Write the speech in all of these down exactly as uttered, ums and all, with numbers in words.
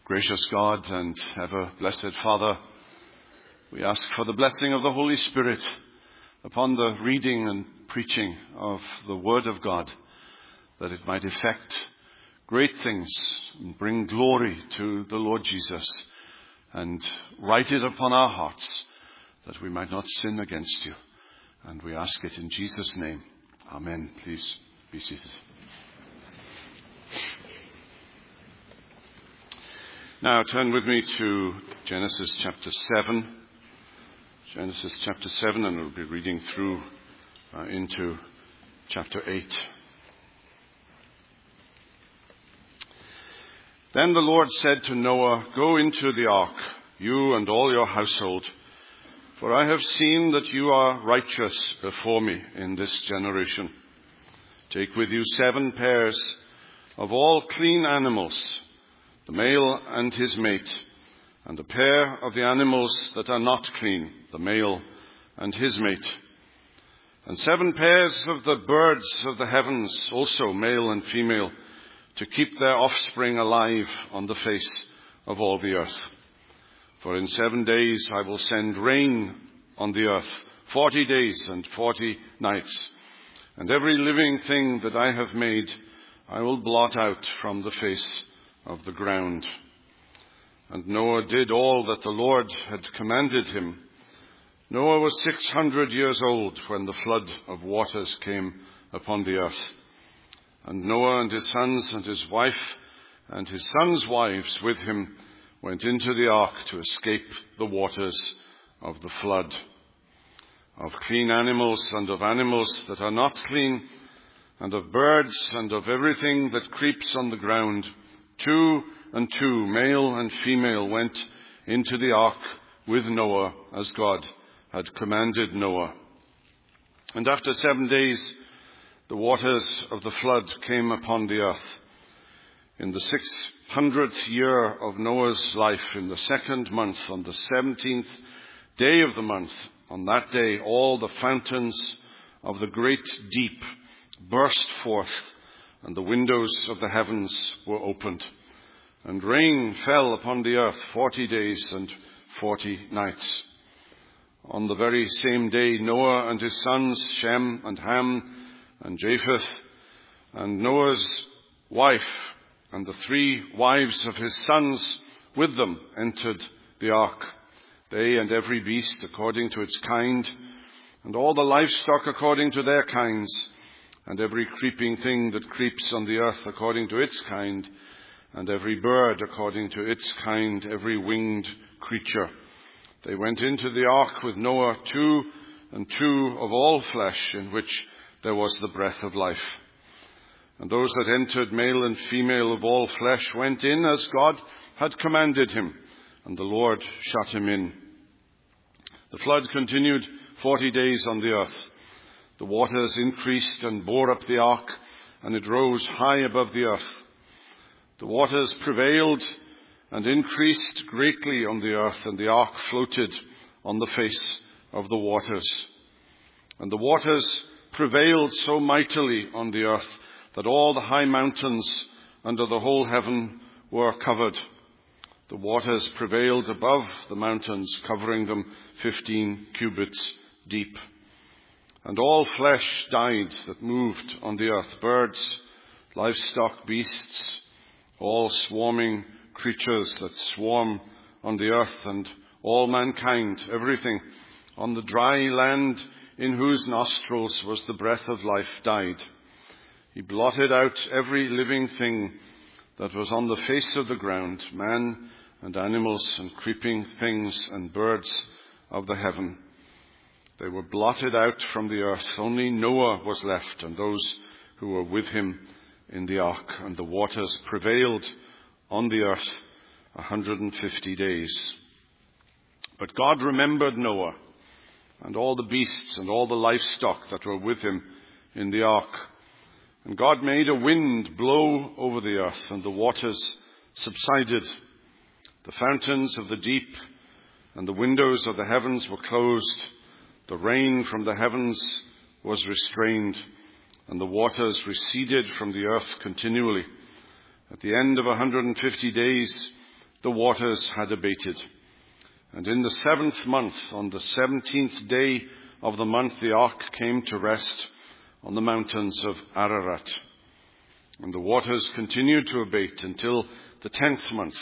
Gracious God and ever blessed Father, we ask for the blessing of the Holy Spirit upon the reading and preaching of the Word of God, that it might effect great things and bring glory to the Lord Jesus, and write it upon our hearts that we might not sin against you. And we ask it in Jesus' name. Amen. Please be seated. Now turn with me to Genesis chapter seven. Genesis chapter seven, and we'll be reading through uh, into chapter eight. Then the Lord said to Noah, "Go into the ark, you and all your household, for I have seen that you are righteous before me in this generation. Take with you seven pairs of all clean animals, the male and his mate, and a pair of the animals that are not clean, the male and his mate, and seven pairs of the birds of the heavens, also male and female, to keep their offspring alive on the face of all the earth. For in seven days I will send rain on the earth, forty days and forty nights, and every living thing that I have made I will blot out from the face of the ground." And Noah did all that the Lord had commanded him. Noah was six hundred years old when the flood of waters came upon the earth. And Noah and his sons and his wife and his sons' wives with him went into the ark to escape the waters of the flood. Of clean animals and of animals that are not clean, and of birds and of everything that creeps on the ground, two and two, male and female, went into the ark with Noah, as God had commanded Noah. And after seven days, the waters of the flood came upon the earth. In the six hundredth year of Noah's life, in the second month, on the seventeenth day of the month, on that day all the fountains of the great deep burst forth, and the windows of the heavens were opened. And rain fell upon the earth forty days and forty nights. On the very same day Noah and his sons, Shem and Ham and Japheth, and Noah's wife and the three wives of his sons with them entered the ark, they and every beast according to its kind, and all the livestock according to their kinds, and every creeping thing that creeps on the earth according to its kind, and every bird according to its kind, every winged creature. They went into the ark with Noah, two and two of all flesh, in which there was the breath of life. And those that entered, male and female of all flesh, went in as God had commanded him, and the Lord shut him in. The flood continued forty days on the earth. The waters increased and bore up the ark, and it rose high above the earth. The waters prevailed and increased greatly on the earth, and the ark floated on the face of the waters. And the waters prevailed so mightily on the earth that all the high mountains under the whole heaven were covered. The waters prevailed above the mountains, covering them fifteen cubits deep. And all flesh died that moved on the earth, birds, livestock, beasts, all swarming creatures that swarm on the earth, and all mankind, everything on the dry land in whose nostrils was the breath of life, died. He blotted out every living thing that was on the face of the ground, man and animals and creeping things and birds of the heaven. They were blotted out from the earth. Only Noah was left, and those who were with him in the ark. And the waters prevailed on the earth a hundred and fifty days. But God remembered Noah and all the beasts and all the livestock that were with him in the ark. And God made a wind blow over the earth, and the waters subsided. The fountains of the deep and the windows of the heavens were closed. The rain from the heavens was restrained, and the waters receded from the earth continually. At the end of one hundred fifty days, the waters had abated. And in the seventh month, on the seventeenth day of the month, the ark came to rest on the mountains of Ararat. And the waters continued to abate until the tenth month.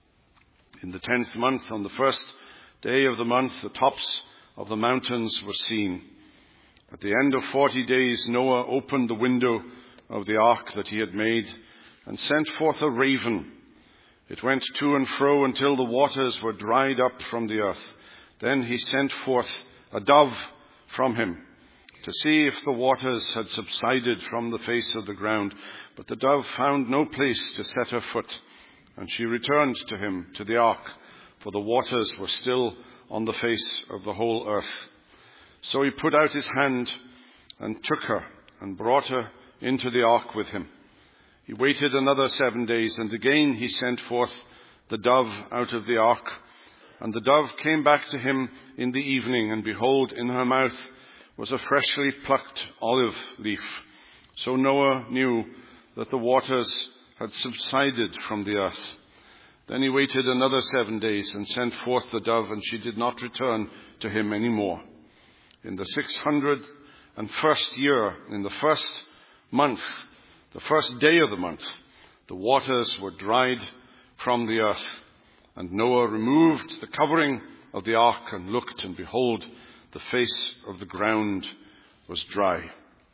In the tenth month, on the first day of the month, the tops of the mountains were seen. At the end of forty days, Noah opened the window of the ark that he had made and sent forth a raven. It went to and fro until the waters were dried up from the earth. Then he sent forth a dove from him to see if the waters had subsided from the face of the ground. But the dove found no place to set her foot, and she returned to him to the ark, for the waters were still on the face of the whole earth. So he put out his hand and took her and brought her into the ark with him. He waited another seven days, and again he sent forth the dove out of the ark. And the dove came back to him in the evening, and behold, in her mouth was a freshly plucked olive leaf. So Noah knew that the waters had subsided from the earth. Then he waited another seven days and sent forth the dove, and she did not return to him any more. In the six hundred and first year, in the first month, the first day of the month, the waters were dried from the earth. And Noah removed the covering of the ark and looked, and behold, the face of the ground was dry.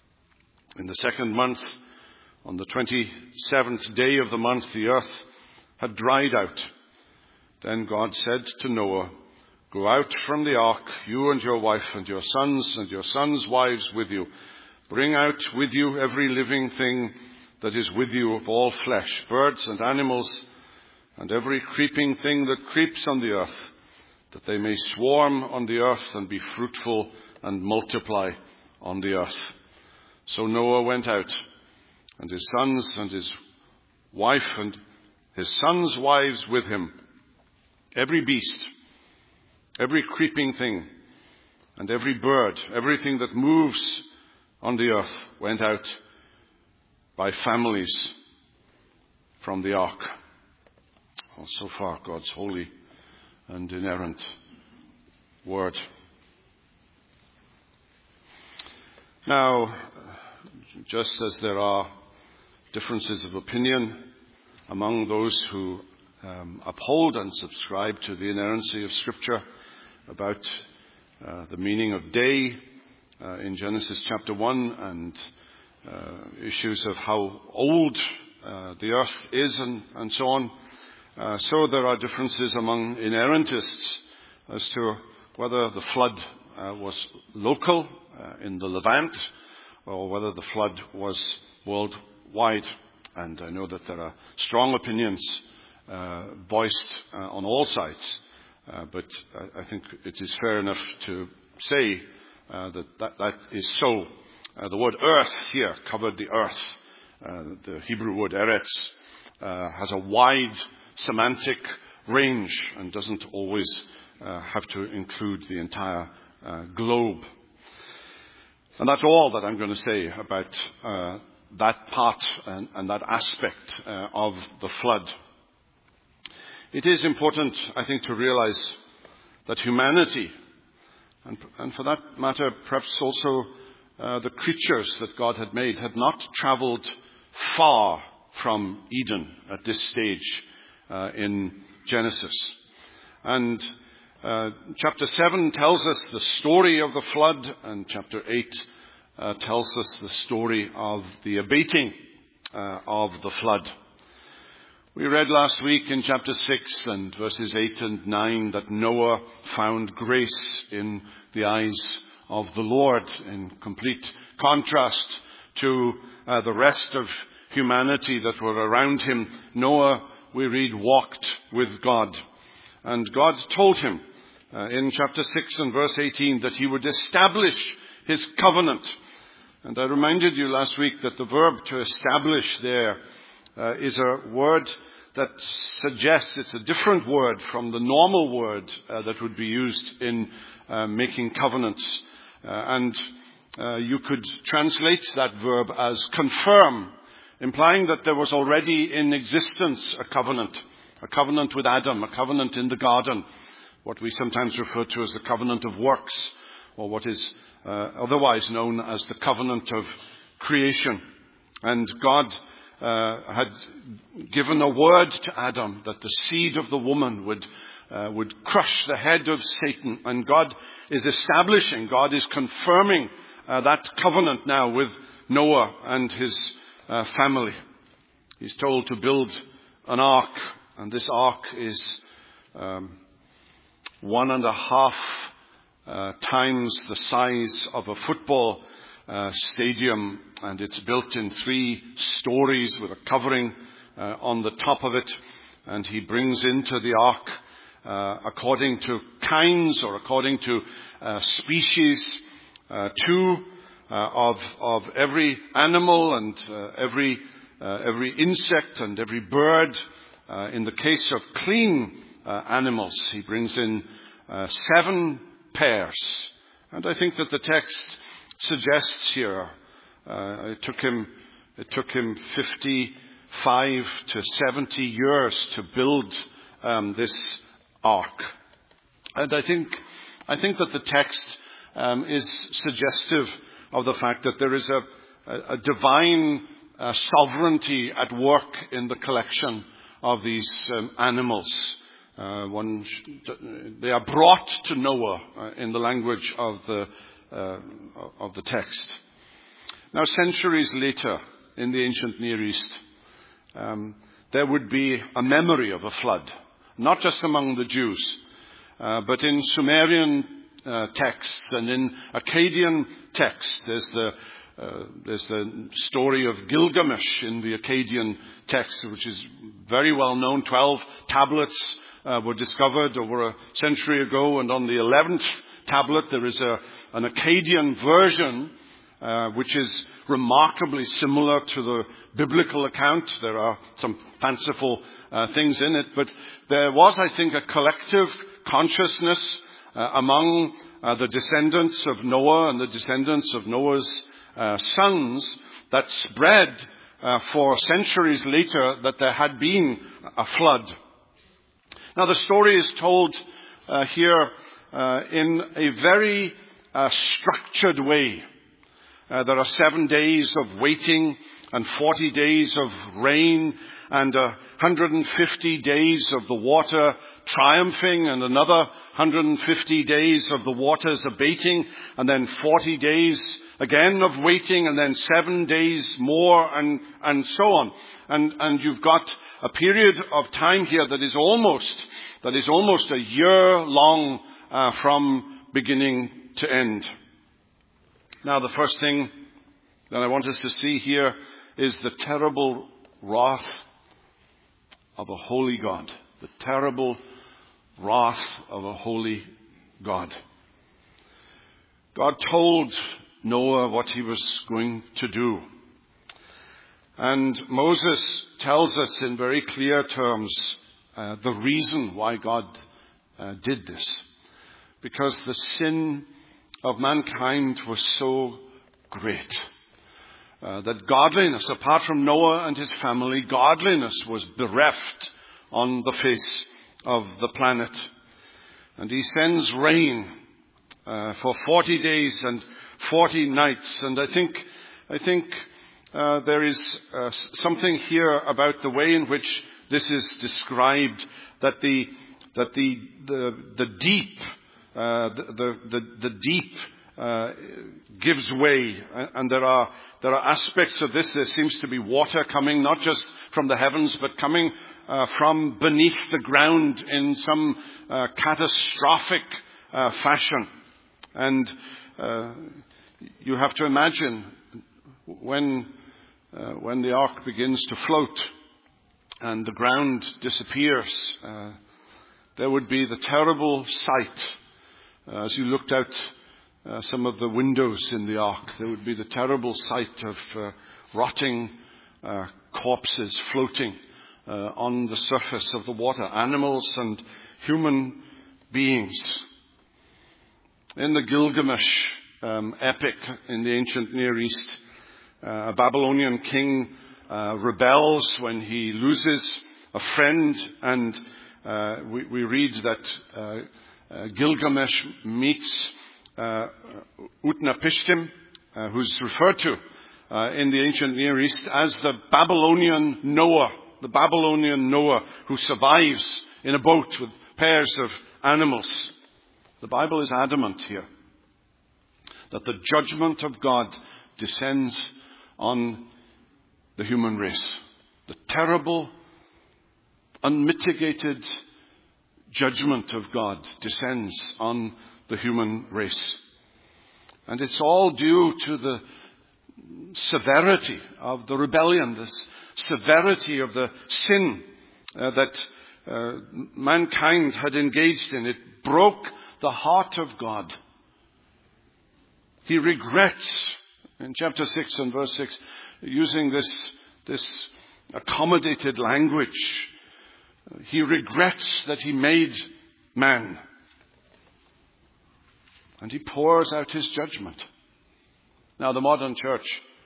In the second month, on the twenty-seventh day of the month, the earth had dried out. Then God said to Noah, "Go out from the ark, you and your wife and your sons and your sons' wives with you. Bring out with you every living thing that is with you of all flesh, birds and animals, and every creeping thing that creeps on the earth, that they may swarm on the earth and be fruitful and multiply on the earth." So Noah went out, and his sons and his wife and his sons' wives with him. Every beast, every creeping thing, and every bird, everything that moves on the earth went out by families from the ark. Well, so far, God's holy and inerrant word. Now, just as there are differences of opinion among those who um, uphold and subscribe to the inerrancy of Scripture about uh, the meaning of day uh, in Genesis chapter one, and uh, issues of how old uh, the earth is and, and so on, uh, so there are differences among inerrantists as to whether the flood uh, was local uh, in the Levant, or whether the flood was worldwide. And I know that there are strong opinions uh, voiced uh, on all sides, uh, but I, I think it is fair enough to say uh, that, that that is so. Uh, the word earth here covered the earth. Uh, the Hebrew word eretz uh, has a wide semantic range and doesn't always uh, have to include the entire uh, globe. And that's all that I'm going to say about uh, that part and, and that aspect uh, of the flood. It is important, I think, to realize that humanity, and, and for that matter, perhaps also uh, the creatures that God had made, had not traveled far from Eden at this stage uh, in Genesis. And uh, chapter seven tells us the story of the flood, and chapter eight Uh, tells us the story of the abating uh, of the flood. We read last week in chapter six and verses eight and nine that Noah found grace in the eyes of the Lord, in complete contrast to uh, the rest of humanity that were around him. Noah, we read, walked with God. And God told him uh, in chapter six and verse eighteen that he would establish his covenant. And I reminded you last week that the verb to establish there uh, is a word that suggests it's a different word from the normal word uh, that would be used in uh, making covenants. Uh, and uh, you could translate that verb as confirm, implying that there was already in existence a covenant. A covenant with Adam, a covenant in the garden, what we sometimes refer to as the covenant of works, or what is uh, otherwise known as the covenant of creation. And God uh, had given a word to Adam that the seed of the woman would uh, would crush the head of Satan. And God is establishing, God is confirming uh, that covenant now with Noah and his uh, family. He's told to build an ark, and this ark is um, one and a half uh, times the size of a football uh, stadium, and it's built in three stories with a covering uh, on the top of it. And he brings into the ark, uh, according to kinds or according to uh, species, uh, two uh, of of every animal and uh, every uh, every insect and every bird. Uh, in the case of clean uh, animals, he brings in uh, seven pairs. And I think that the text suggests here, uh, it took him, it took him fifty-five to seventy years to build um, this ark. And I think, I think that the text um, is suggestive of the fact that there is a, a, a divine uh, sovereignty at work in the collection of these um, animals. Uh, one, they are brought to Noah uh, in the language of the uh, of the text. Now, centuries later, in the ancient Near East, um, there would be a memory of a flood, not just among the Jews, uh, but in Sumerian uh, texts and in Akkadian texts. There's the Uh, there's the story of Gilgamesh in the Akkadian text, which is very well known. Twelve tablets uh, were discovered over a century ago, and on the eleventh tablet there is a, an Akkadian version uh, which is remarkably similar to the biblical account. There are some fanciful uh, things in it, but there was, I think, a collective consciousness uh, among uh, the descendants of Noah and the descendants of Noah's Uh, sons that spread uh, for centuries later that there had been a flood. Now the story is told uh, here uh, in a very uh, structured way. Uh, there are seven days of waiting and forty days of rain and uh, one hundred fifty days of the water triumphing and another one hundred fifty days of the waters abating, and then forty days again of waiting, and then seven days more, and, and so on. And, and you've got a period of time here that is almost, that is almost a year long uh, from beginning to end. Now the first thing that I want us to see here is the terrible wrath of a holy God. The terrible wrath of a holy God. God told Noah what he was going to do. And Moses tells us in very clear terms uh, the reason why God uh, did this. Because the sin of mankind was so great uh, that godliness, apart from Noah and his family, godliness was bereft on the face of the planet. And he sends rain uh, for forty days and forty nights. And I think, I think uh, there is uh, something here about the way in which this is described, that the that the the the deep uh, the the the deep uh, gives way, and there are there are aspects of this. There seems to be water coming not just from the heavens, but coming uh, from beneath the ground in some uh, catastrophic uh, fashion. And uh, you have to imagine when uh, when the ark begins to float and the ground disappears, uh, there would be the terrible sight uh, as you looked out uh, some of the windows in the ark. There would be the terrible sight of uh, rotting uh, corpses floating uh, on the surface of the water, animals and human beings. In the Gilgamesh um, epic in the ancient Near East, uh, a Babylonian king uh, rebels when he loses a friend, and uh, we, we read that uh, uh, Gilgamesh meets uh, Utnapishtim, uh, who's referred to uh, in the ancient Near East as the Babylonian Noah, the Babylonian Noah who survives in a boat with pairs of animals. The Bible is adamant here that the judgment of God descends on the human race. The terrible, unmitigated judgment of God descends on the human race. And it's all due to the severity of the rebellion, the severity of the sin uh, that uh, mankind had engaged in. It broke the heart of God. He regrets, in chapter six and verse six, using this, this accommodated language, he regrets that he made man. And he pours out his judgment. Now, the modern church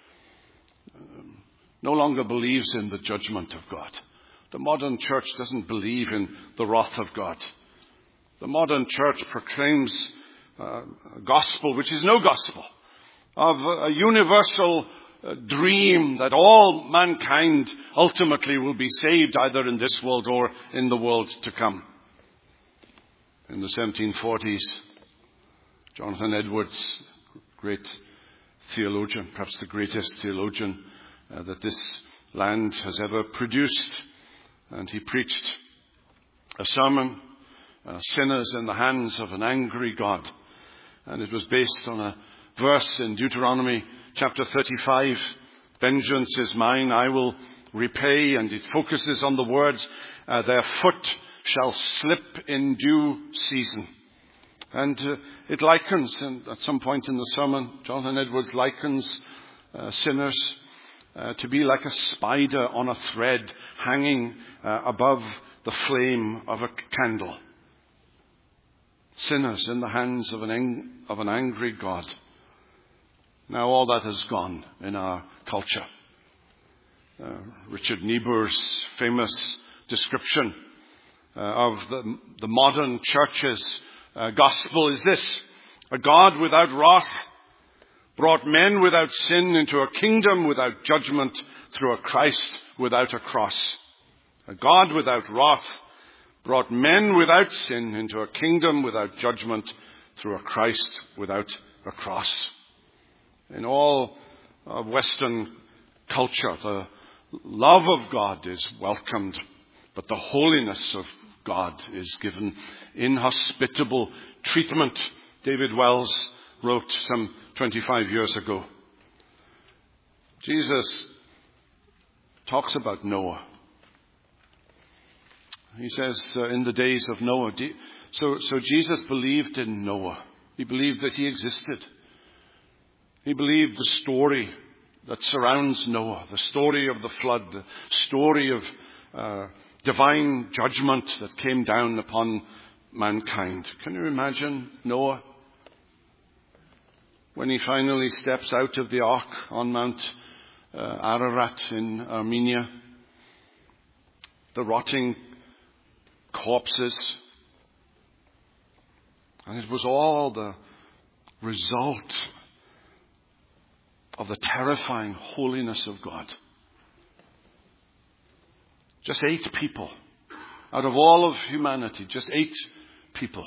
um, no longer believes in the judgment of God. The modern church doesn't believe in the wrath of God. The modern church proclaims uh, a gospel which is no gospel, of a universal uh, dream that all mankind ultimately will be saved either in this world or in the world to come. In the seventeen forties, Jonathan Edwards, great theologian, perhaps the greatest theologian uh, that this land has ever produced, and he preached a sermon, uh, Sinners in the Hands of an Angry God. And it was based on a verse in Deuteronomy chapter thirty-five, vengeance is mine, I will repay. And it focuses on the words, uh, their foot shall slip in due season. And uh, it likens, and at some point in the sermon, Jonathan Edwards likens uh, sinners uh, to be like a spider on a thread hanging uh, above the flame of a candle. Sinners in the hands of an, ang- of an angry God. Now all that has gone in our culture. Uh, Richard Niebuhr's famous description uh, of the, the modern church's uh, gospel is this: a God without wrath brought men without sin into a kingdom without judgment through a Christ without a cross. A God without wrath brought men without sin into a kingdom without judgment through a Christ without a cross. In all of Western culture, the love of God is welcomed, but the holiness of God is given inhospitable treatment. David Wells wrote some twenty-five years ago. Jesus talks about Noah. He says, uh, in the days of Noah. So, so Jesus believed in Noah. He believed that he existed. He believed the story that surrounds Noah, the story of the flood, the story of uh, divine judgment that came down upon mankind. Can you imagine Noah when he finally steps out of the ark on Mount uh, Ararat in Armenia? The rotting corpses. And it was all the result of the terrifying holiness of God. Just eight people. Out of all of humanity, just eight people.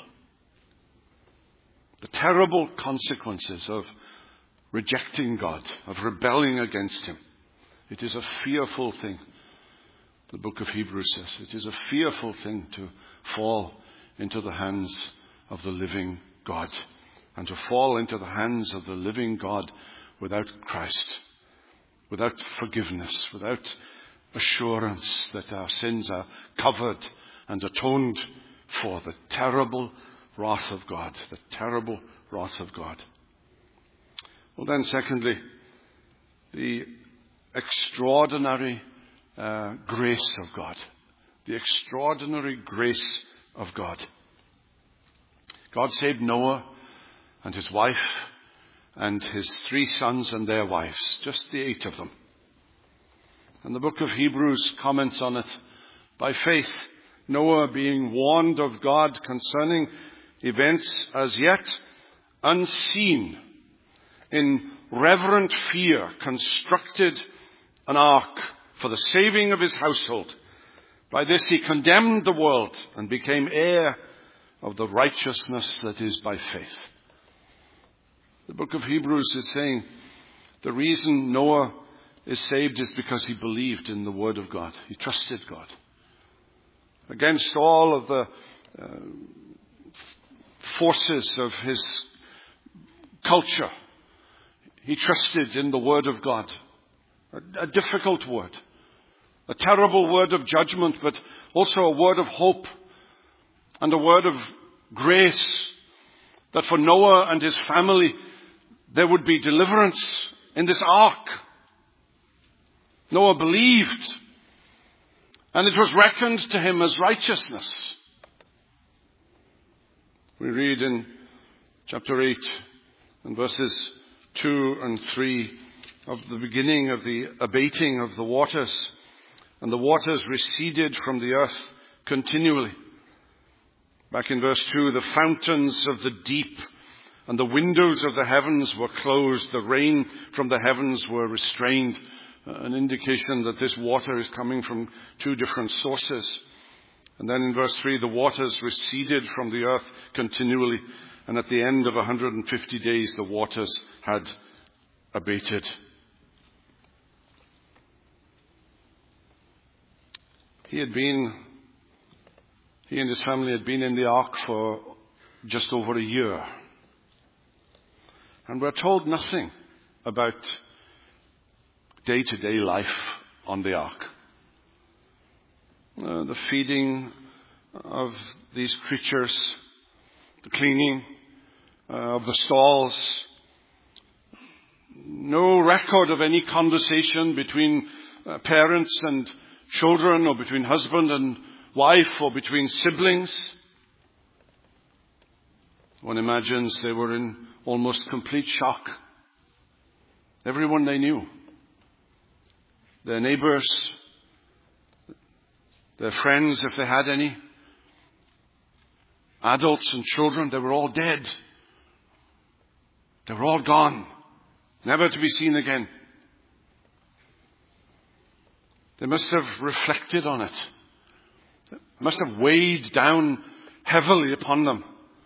The terrible consequences of rejecting God, of rebelling against Him. It is a fearful thing. The book of Hebrews says it is a fearful thing to fall into the hands of the living God. And to fall into the hands of the living God without Christ, without forgiveness, without assurance that our sins are covered and atoned for. The terrible wrath of God, the terrible wrath of God. Well then, secondly, the extraordinary uh, grace of God. The extraordinary grace of God. God saved Noah and his wife and his three sons and their wives, just the eight of them. And the book of Hebrews comments on it By faith, Noah, being warned of God concerning events as yet unseen, in reverent fear constructed an ark for the saving of his household. By this he condemned the world and became heir of the righteousness that is by faith. The book of Hebrews is saying the reason Noah is saved is because he believed in the word of God. He trusted God. Against all of the uh, forces of his culture, he trusted in the word of God. A, a difficult word. A terrible word of judgment, but also a word of hope and a word of grace, that for Noah and his family there would be deliverance in this ark. Noah believed, and it was reckoned to him as righteousness. We read in chapter eight and verses two and three of the beginning of the abating of the waters. And the waters receded from the earth continually. Back in verse two, the fountains of the deep and the windows of the heavens were closed. The rain from the heavens were restrained. Uh, an indication that this water is coming from two different sources. And then in verse three, the waters receded from the earth continually. And at the end of one hundred fifty days, the waters had abated. He had been, he and his family had been in the ark for just over a year. And we're told nothing about day-to-day life on the ark. Uh, the feeding of these creatures, the cleaning uh, of the stalls. No record of any conversation between uh, parents and children, or between husband and wife, or between siblings. One imagines they were in almost complete shock. Everyone they knew, their neighbors, their friends, if they had any, adults and children, they were all dead. They were all gone, never to be seen again. They must have reflected on it. It must have weighed down heavily upon them.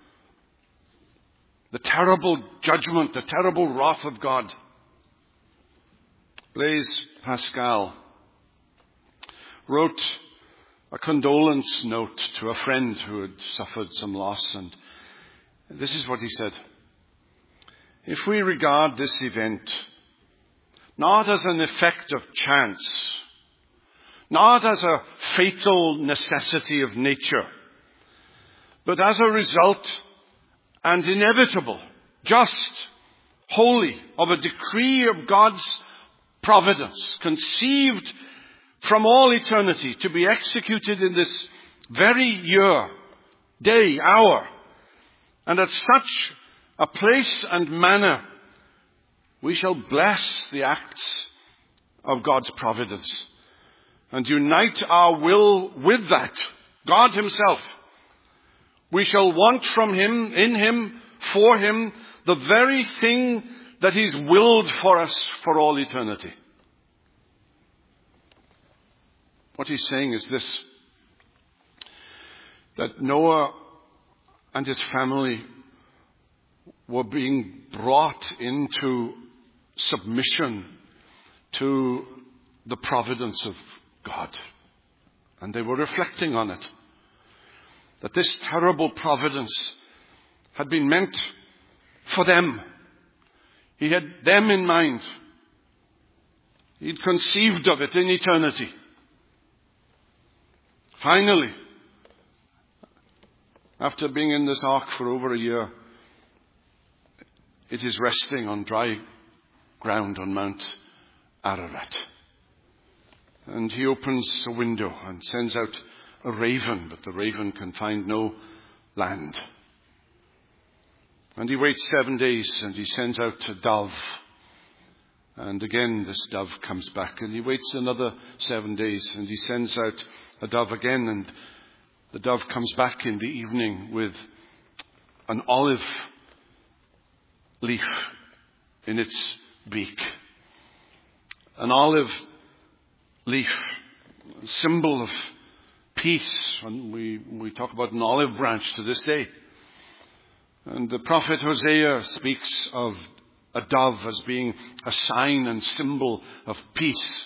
The terrible judgment, the terrible wrath of God. Blaise Pascal wrote a condolence note to a friend who had suffered some loss, and this is what he said. If we regard this event not as an effect of chance, not as a fatal necessity of nature, but as a result and inevitable, just, wholly, of a decree of God's providence, conceived from all eternity to be executed in this very year, day, hour, and at such a place and manner, we shall bless the acts of God's providence and unite our will with that, God himself. We shall want from him, in him, for him, the very thing that he's willed for us for all eternity. What he's saying is this, that Noah and his family were being brought into submission to the providence of God. And they were reflecting on it. That this terrible providence had been meant for them. He had them in mind. He'd conceived of it in eternity. Finally, after being in this ark for over a year, it is resting on dry ground on Mount Ararat. And he opens a window and sends out a raven, but the raven can find no land. And he waits seven days and he sends out a dove. And again this dove comes back, and he waits another seven days and he sends out a dove again, and the dove comes back in the evening with an olive leaf in its beak. An olive leaf, a symbol of peace. And we, we talk about an olive branch to this day. And the prophet Hosea speaks of a dove as being a sign and symbol of peace.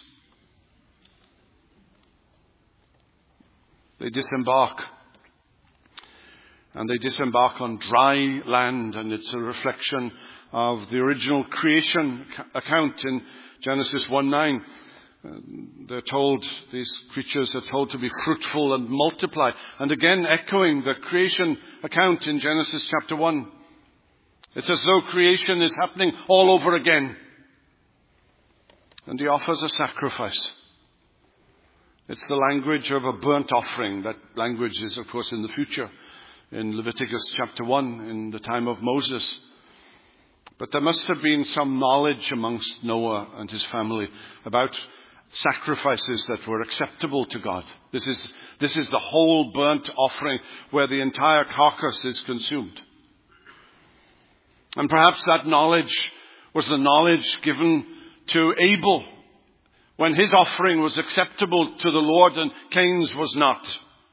They disembark. And they disembark on dry land, and it's a reflection of the original creation account in Genesis one nine. They're told, these creatures are told to be fruitful and multiply. And again, echoing the creation account in Genesis chapter one. It's as though creation is happening all over again. And he offers a sacrifice. It's the language of a burnt offering. That language is, of course, in the future, in Leviticus chapter one, in the time of Moses. But there must have been some knowledge amongst Noah and his family about sacrifices that were acceptable to God. This is, this is the whole burnt offering where the entire carcass is consumed. And perhaps that knowledge was the knowledge given to Abel when his offering was acceptable to the Lord and Cain's was not.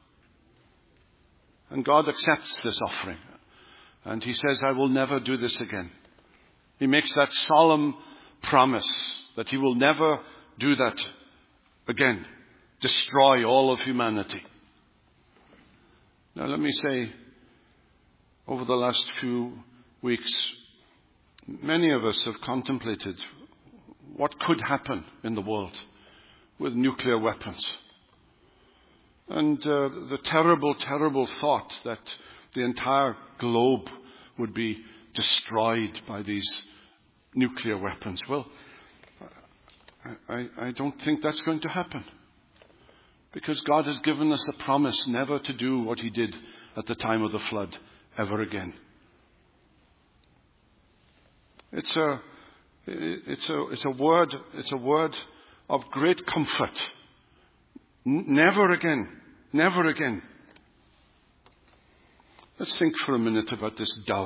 And God accepts this offering. And he says, I will never do this again. He makes that solemn promise that he will never do that again. Destroy all of humanity. Now let me say, over the last few weeks, many of us have contemplated what could happen in the world with nuclear weapons. And uh, the terrible, terrible thought that the entire globe would be destroyed by these nuclear weapons. Well, I, I don't think that's going to happen. Because God has given us a promise never to do what he did at the time of the flood ever again. It's a, it's a, it's a word, it's a word of great comfort. N- never again, never again. Let's think for a minute about this dove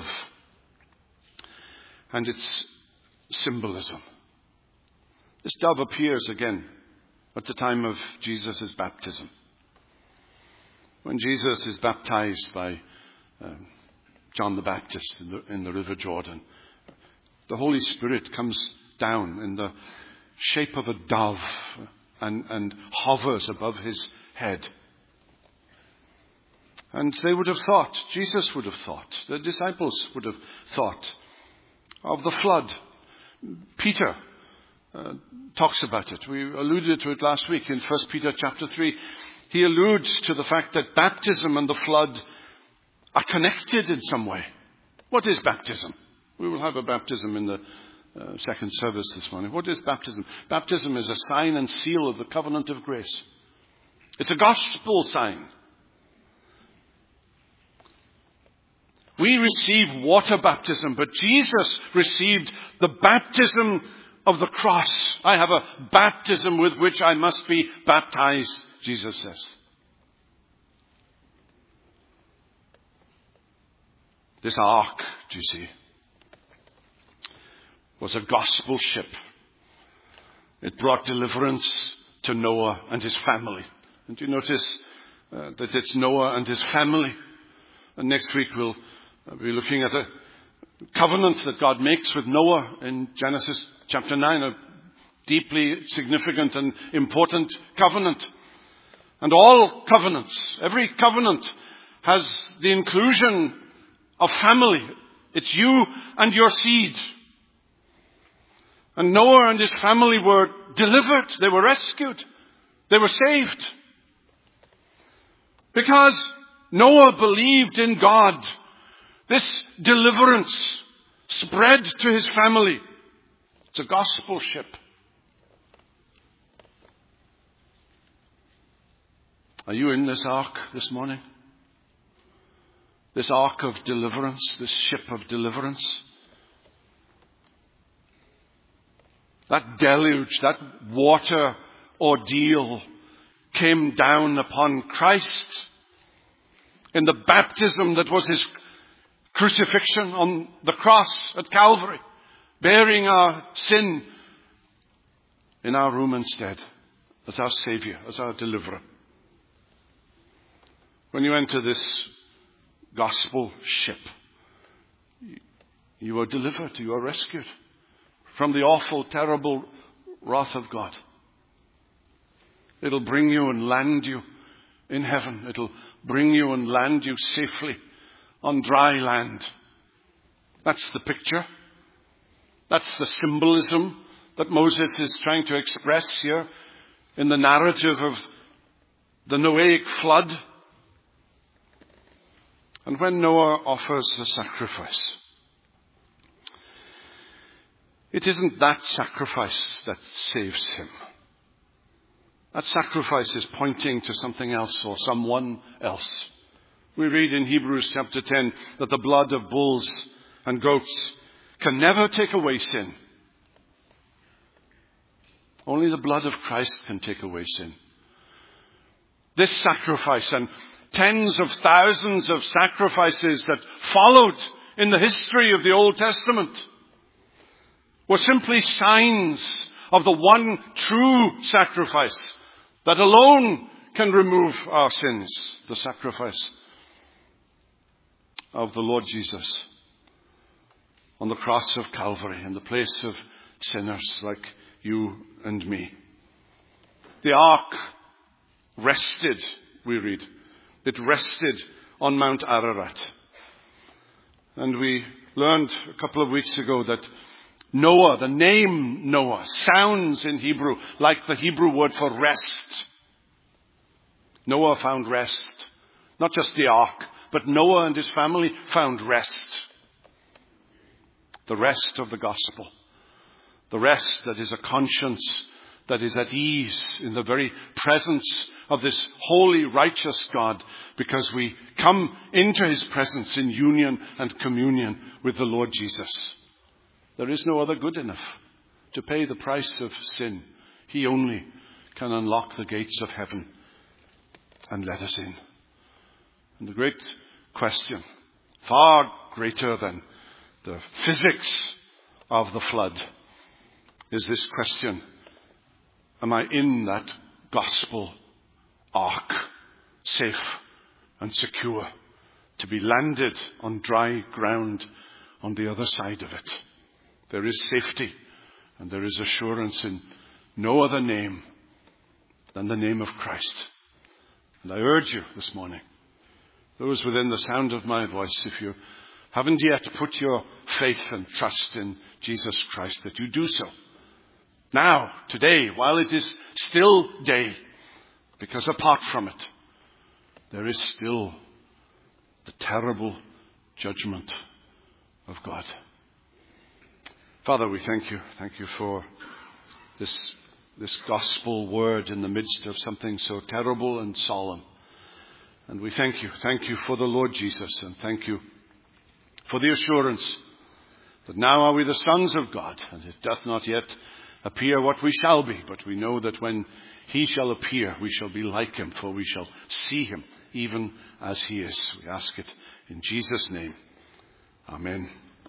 and its symbolism. This dove appears again at the time of Jesus' baptism. When Jesus is baptized by um, John the Baptist in the, in the River Jordan, the Holy Spirit comes down in the shape of a dove and, and hovers above his head. And they would have thought, Jesus would have thought, the disciples would have thought of the flood. Peter uh, talks about it. We alluded to it last week in First Peter chapter three. He alludes to the fact that baptism and the flood are connected in some way. What is baptism? We will have a baptism in the uh, second service this morning. What is baptism? Baptism is a sign and seal of the covenant of grace. It's a gospel sign. We receive water baptism, but Jesus received the baptism of the cross. I have a baptism with which I must be baptized, Jesus says. This ark, do you see, was a gospel ship. It brought deliverance to Noah and his family. And you notice uh, that it's Noah and his family. And next week we'll be looking at a covenant that God makes with Noah in Genesis chapter nine, a deeply significant and important covenant. And all covenants, every covenant has the inclusion of family. It's you and your seed. And Noah and his family were delivered. They were rescued. They were saved. Because Noah believed in God. This deliverance spread to his family. It's a gospel ship. Are you in this ark this morning? This ark of deliverance, this ship of deliverance? That deluge, that water ordeal came down upon Christ in the baptism that was his crucifixion on the cross at Calvary, bearing our sin in our room instead, as our Savior, as our deliverer. When you enter this gospel ship, you are delivered, you are rescued from the awful, terrible wrath of God. It'll bring you and land you in heaven. It'll bring you and land you safely on dry land. That's the picture. That's the symbolism that Moses is trying to express here in the narrative of the Noahic flood. And when Noah offers the sacrifice, it isn't that sacrifice that saves him. That sacrifice is pointing to something else or someone else. We read in Hebrews chapter ten that the blood of bulls and goats can never take away sin. Only the blood of Christ can take away sin. This sacrifice and tens of thousands of sacrifices that followed in the history of the Old Testament were simply signs of the one true sacrifice that alone can remove our sins, the sacrifice of the Lord Jesus on the cross of Calvary in the place of sinners like you and me. The ark rested, we read. It rested on Mount Ararat. And we learned a couple of weeks ago that Noah, the name Noah, sounds in Hebrew like the Hebrew word for rest. Noah found rest. Not just the ark, but Noah and his family found rest. The rest of the gospel. The rest that is a conscience that is at ease in the very presence of this holy, righteous God, because we come into his presence in union and communion with the Lord Jesus. There is no other good enough to pay the price of sin. He only can unlock the gates of heaven and let us in. And the great question, far greater than the physics of the flood, is this question: am I in that gospel ark, safe and secure, to be landed on dry ground on the other side of it? There is safety and there is assurance in no other name than the name of Christ. And I urge you this morning, those within the sound of my voice, if you haven't yet put your faith and trust in Jesus Christ, that you do so. Now, today, while it is still day, because apart from it, there is still the terrible judgment of God. Father, we thank you. Thank you for this, this gospel word in the midst of something so terrible and solemn. And we thank you. Thank you for the Lord Jesus, and thank you for the assurance that now are we the sons of God, and it doth not yet appear what we shall be, but we know that when he shall appear, we shall be like him, for we shall see him even as he is. We ask it in Jesus' name. Amen.